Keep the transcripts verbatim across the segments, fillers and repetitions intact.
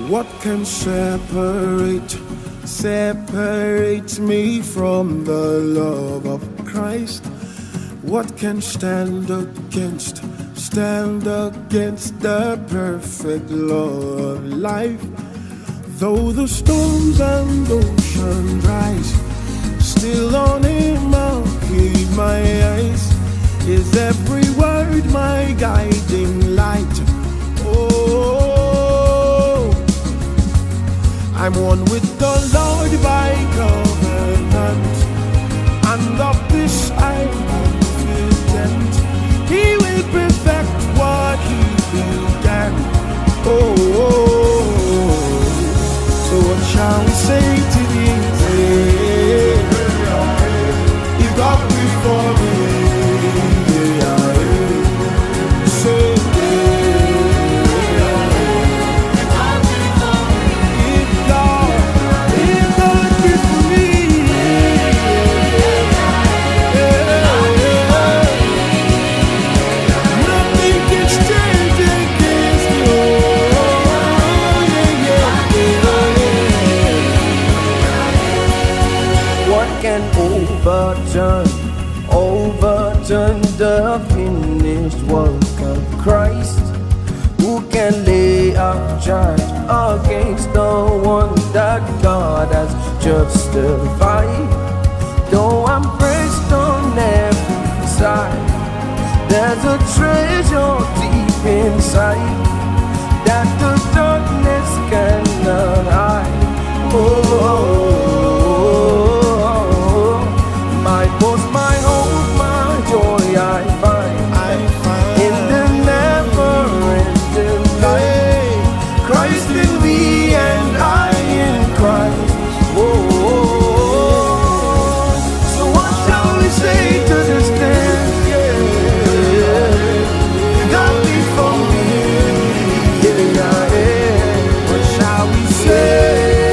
What can separate, separate me from the love of Christ? What can stand against, stand against the perfect law of life? Though the storms and oceans rise, still on him I'll keep my eyes. Is every word my guiding light? Oh, I'm one with the Lord by covenant, and of this I'm confident. He will perfect what he began. Oh, oh, oh. So what shall we say to these? He got before me. Overturn, overturn the finished work of Christ. Who can lay a charge against the one that God has justified? Though I'm pressed on every side, there's a treasure deep inside that the darkness cannot hide. Oh, my boast, my hope, my joy I find, I find in the never-ending light. Christ in me and I in Christ. Oh, oh, oh. So what shall we say to this day? Yeah, God before me. Yeah, yeah. What shall we say?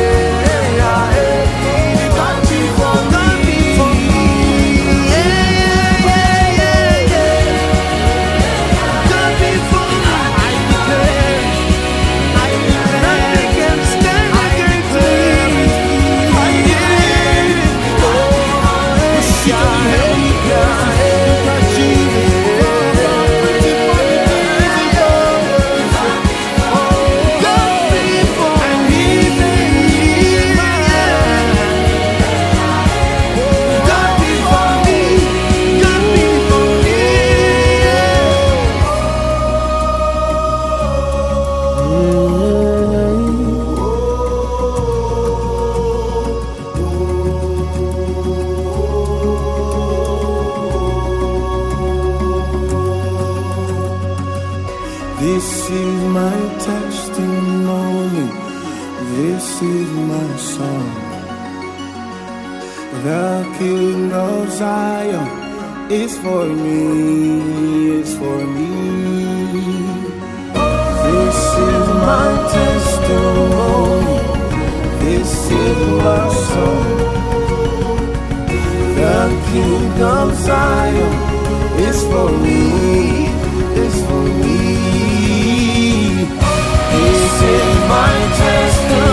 This is my testimony, this is my song. The King of Zion is for me, is for me. This is my testimony, this is my song. The King of Zion is for me, is for me. This is my testimony.